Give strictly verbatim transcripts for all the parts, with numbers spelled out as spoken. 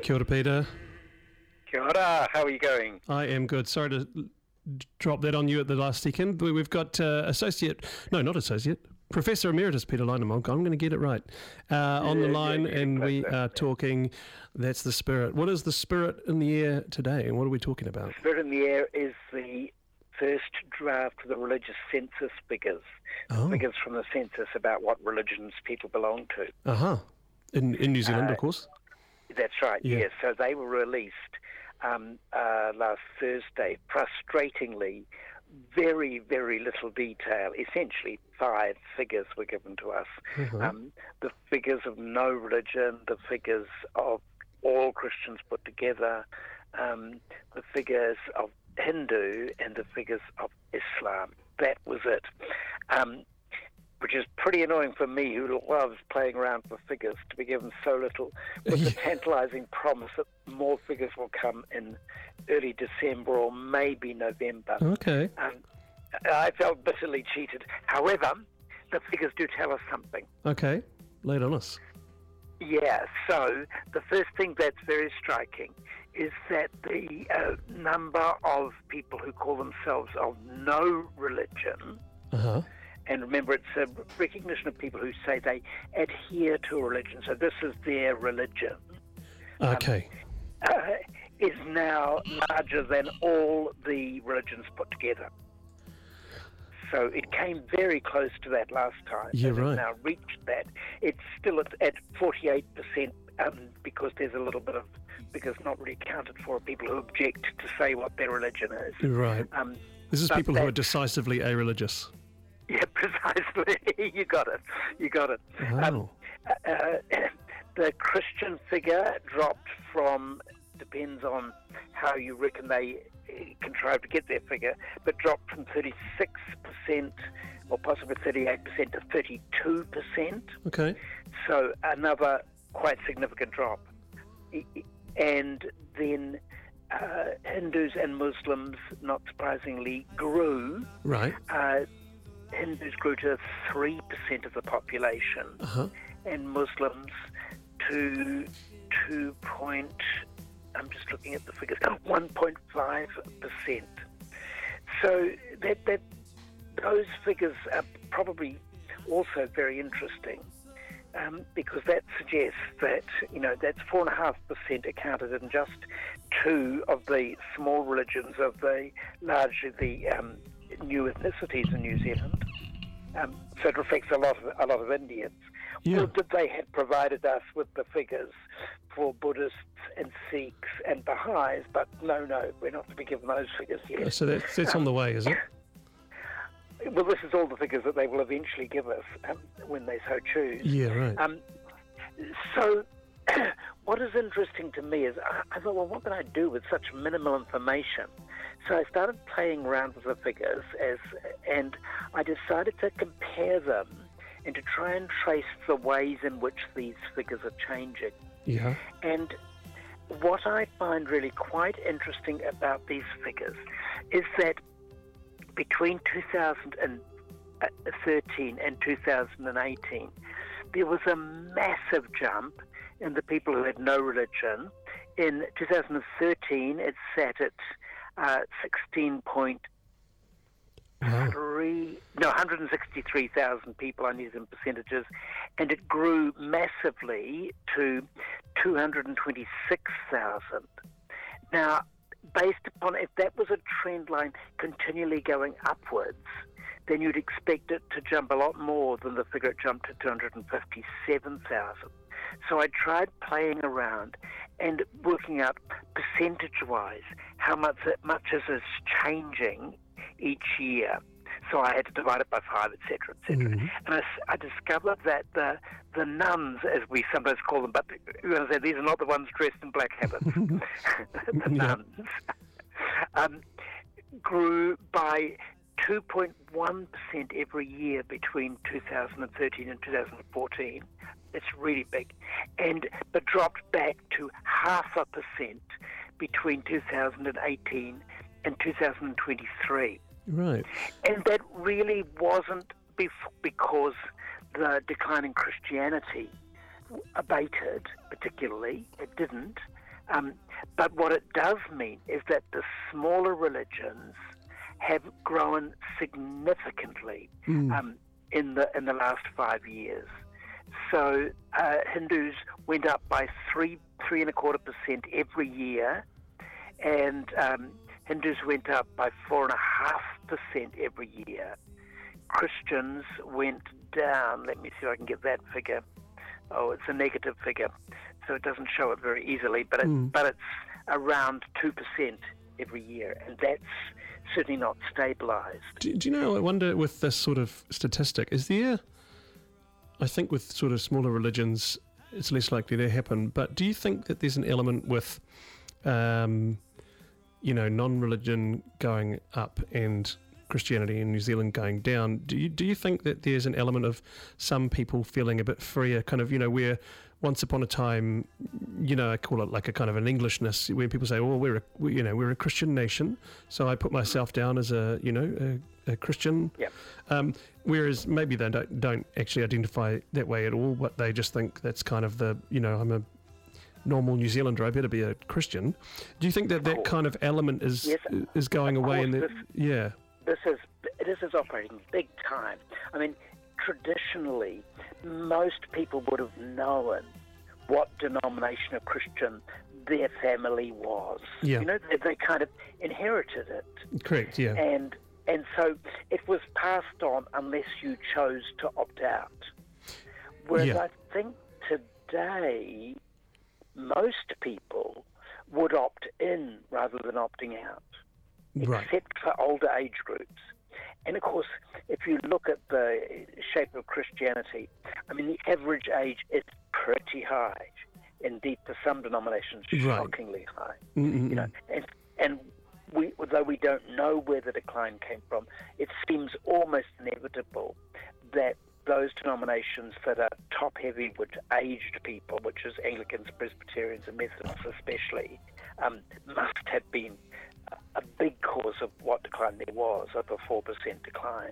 Kia ora, Peter. Kia ora, how are you going? I am good. Sorry to d- drop that on you at the last second. We- We've got uh, Associate, no, not Associate, Professor Emeritus Peter Leinemonk. I'm going to get it right. Uh, on the Yeah, line, yeah, and yeah, we yeah. are talking, that's the spirit. What is the spirit in the air today, and what are we talking about? Spirit in the Air is the first draft of the religious census figures, Oh. figures from the census about what religions people belong to. Uh-huh. In, in New Zealand, Uh, of course. That's right, Yeah. yes. So they were released um, uh, last Thursday. Frustratingly, very, very little detail. Essentially, five figures were given to us. Uh-huh. Um, the figures of no religion, the figures of all Christians put together, um, the figures of Hindu, and the figures of Islam. That was it. Um, which is pretty annoying for me, who loves playing around with figures, to be given so little, with the tantalising promise that more figures will come in early December or maybe November. Okay. Um, I felt bitterly cheated. However, the figures do tell us something. Okay. Lay it on us. Yeah, so the first thing that's very striking is that the uh, number of people who call themselves of no religion, Uh-huh. and remember, it's a recognition of people who say they adhere to a religion, so this is their religion, Okay. uh, is now larger than all the religions put together. So it came very close to that last time. Yeah, and right. It's now reached that. It's still at, at forty-eight percent um, because there's a little bit of, because not really accounted for, people who object to say what their religion is. Right. Um, This is but people who are that- decisively a-religious. Yeah, precisely. You got it. You got it. Wow. uh, the Christian figure dropped from, depends on how you reckon they uh, contrive to get their figure, but dropped from thirty-six percent or possibly thirty-eight percent to thirty-two percent. Okay. So another quite significant drop. And then uh, Hindus and Muslims, not surprisingly, grew. Right. Uh, Hindus grew to three percent of the population, Uh-huh. and Muslims to two point, I'm just looking at the figures, one point five percent. So that, that those figures are probably also very interesting, um, because that suggests that, you know, that's four point five percent accounted in just two of the small religions of the largely the um, new ethnicities in New Zealand. Um, so it reflects a lot of a lot of Indians. Yeah. Or that they had provided us with the figures for Buddhists and Sikhs and Baha'is, but no, no, we're not to be given those figures yet. So that's, that's on the way, is it? Well, this is all the figures that they will eventually give us um, when they so choose. Yeah, right. Um, so what is interesting to me is I, I thought, well, what can I do with such minimal information? So I started playing around with the figures, as, and I decided to compare them and to try and trace the ways in which these figures are changing. Yeah. And what I find really quite interesting about these figures is that between two thousand thirteen and two thousand eighteen, there was a massive jump in the people who had no religion. In two thousand thirteen, it sat at uh, sixteen point three, no, one hundred sixty-three thousand people, I need some percentages, and it grew massively to two hundred twenty-six thousand. Now, based upon, if that was a trend line continually going upwards, then you'd expect it to jump a lot more than the figure it jumped to two hundred fifty-seven thousand. So I tried playing around and working out percentage-wise how much, much is this changing each year. So I had to divide it by five, et cetera, et cetera. Mhm. And I, I discovered that the the nuns, as we sometimes call them, but you're going to say these are not the ones dressed in black habits, the Yeah. nuns, um, grew by two point one percent every year between two thousand thirteen and two thousand fourteen. It's really big. And but dropped back to half a percent between two thousand eighteen and two thousand twenty-three. Right. And that really wasn't bef- because the decline in Christianity abated, particularly. It didn't. Um, but what it does mean is that the smaller religions have grown significantly Mm. um, in the in the last five years. So uh, Hindus went up by three three and a quarter percent every year, and um, Hindus went up by four and a half percent every year. Christians went down. Let me see if I can get that figure. Oh, it's a negative figure, so it doesn't show it very easily. But it, Mm. but it's around two percent every year, and that's certainly not stabilised. Do, do you know, I wonder with this sort of statistic, is there, I think with sort of smaller religions, it's less likely to happen, but do you think that there's an element with, um, you know, non-religion going up and Christianity in New Zealand going down? Do you do you think that there's an element of some people feeling a bit freer, kind of, you know, where once upon a time, you know, I call it like a kind of an Englishness, where people say, "Oh, we're a, we, you know, we're a Christian nation," so I put myself down as a, you know, a, a Christian. Yeah. Um, whereas maybe they don't don't actually identify that way at all, but they just think that's kind of the, you know, I'm a normal New Zealander, I better be a Christian. Do you think that that kind of element is Yes, is going of away? course, And this- yeah. This is this is operating big time. I mean, traditionally, most people would have known what denomination of Christian their family was. Yeah. You know, they, they kind of inherited it, Correct. Yeah. and and so it was passed on unless you chose to opt out. Whereas Yeah. I think today, most people would opt in rather than opting out, Right. except for older age groups. And of course, if you look at the shape of Christianity, I mean, the average age is pretty high. Indeed, for some denominations, Right. shockingly high. Mm-mm-mm. You know, and and we, though we don't know where the decline came from, it seems almost inevitable that those denominations that are top-heavy with aged people, which is Anglicans, Presbyterians, and Methodists especially, um, must have been a big cause of what decline there was, of a four percent decline.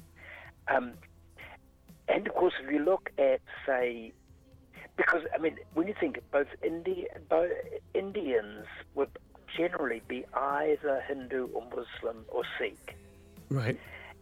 Um, and of course, if you look at, say, because, I mean, when you think both, Indi- both Indians would generally be either Hindu or Muslim or Sikh. Right.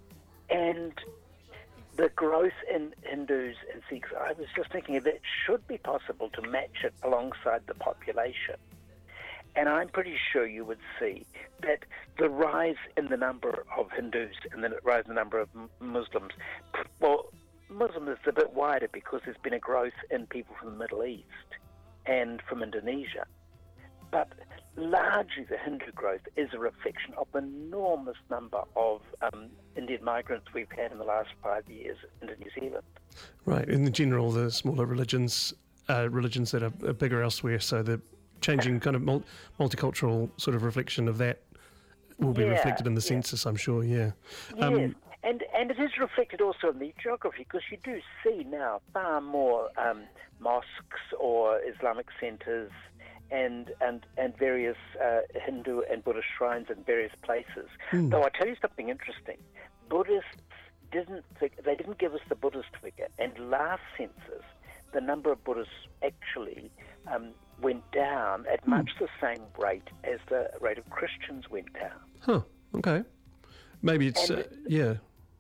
And the growth in Hindus and Sikhs, I was just thinking that it should be possible to match it alongside the population. And I'm pretty sure you would see that the rise in the number of Hindus and the rise in the number of Muslims, well, Muslim is a bit wider because there's been a growth in people from the Middle East and from Indonesia. But largely the Hindu growth is a reflection of the enormous number of um, Indian migrants we've had in the last five years into New Zealand. Right. In the general, the smaller religions, uh, religions that are, are bigger elsewhere, so the changing kind of mul- multicultural sort of reflection of that will be Yeah, reflected in the yeah. census, I'm sure. Yeah. Yes, and and it is reflected also in the geography, because you do see now far more um, mosques or Islamic centres and and and various uh, Hindu and Buddhist shrines in various places. Mm. Though I tell you something interesting, Buddhists didn't fig- they didn't give us the Buddhist figure, and last census the number of Buddhists actually um, went down at much the same rate as the rate of Christians went down. Huh. Okay. Maybe it's And- uh, yeah.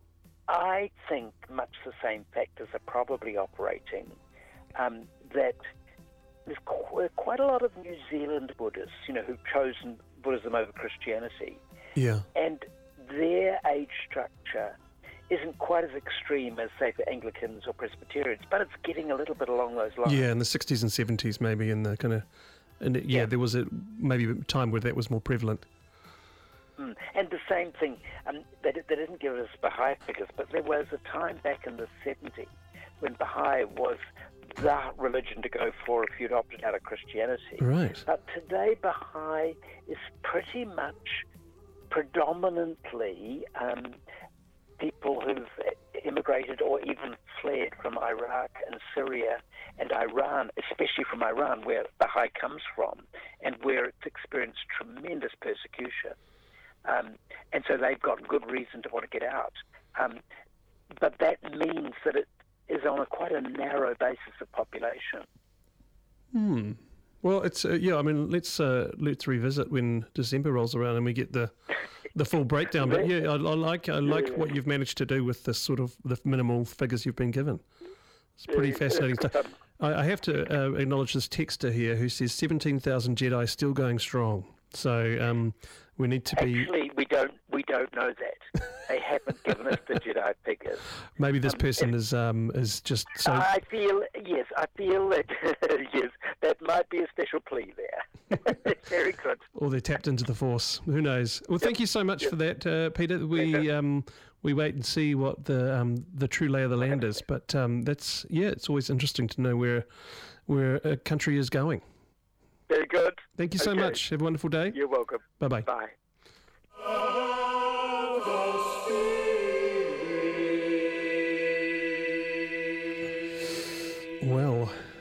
I think much the same factors are probably operating, um, that there's qu- quite a lot of New Zealand Buddhists, you know, who've chosen Buddhism over Christianity, Yeah. and their age structure isn't quite as extreme as, say, for Anglicans or Presbyterians, but it's getting a little bit along those lines. Yeah, in the sixties and seventies, maybe in the kind of, and it, yeah, Yeah. there was a maybe a time where that was more prevalent. Mm. And the same thing, um, they, di- they didn't give us Baha'i figures, but there was a time back in the seventies when Baha'i was the religion to go for if you'd opted out of Christianity. Right. But today Baha'i is pretty much predominantly um, people who've immigrated or even fled from Iraq and Syria and Iran, especially from Iran, where Baha'i comes from and where it's experienced tremendous persecution. Um, and so they've got good reason to want to get out. Um, but that means that it is on a quite a narrow basis of population. Hmm. Well, it's uh, yeah. I mean, let's uh, let's revisit when December rolls around and we get the the full breakdown. But yeah, I, I like I like yeah. what you've managed to do with this sort of the minimal figures you've been given. It's pretty Yeah, fascinating it's stuff. I, I have to uh, acknowledge this texter here who says seventeen thousand Jedi still going strong. So um, we need to be. Actually, we don't we don't know that. They haven't given us the Jedi figures. Maybe this Um, person if- is um, is just so. I feel yes, I feel that yes, that might be a special plea there. Very good. Or they're tapped into the force. Who knows? Well, thank you so much for that, uh, Peter. We um, we wait and see what the um, the true lay of the land is. But um, that's yeah, it's always interesting to know where where a country is going. Very good. Thank you so Okay. much. Have a wonderful day. You're welcome. Bye bye. Bye. Well,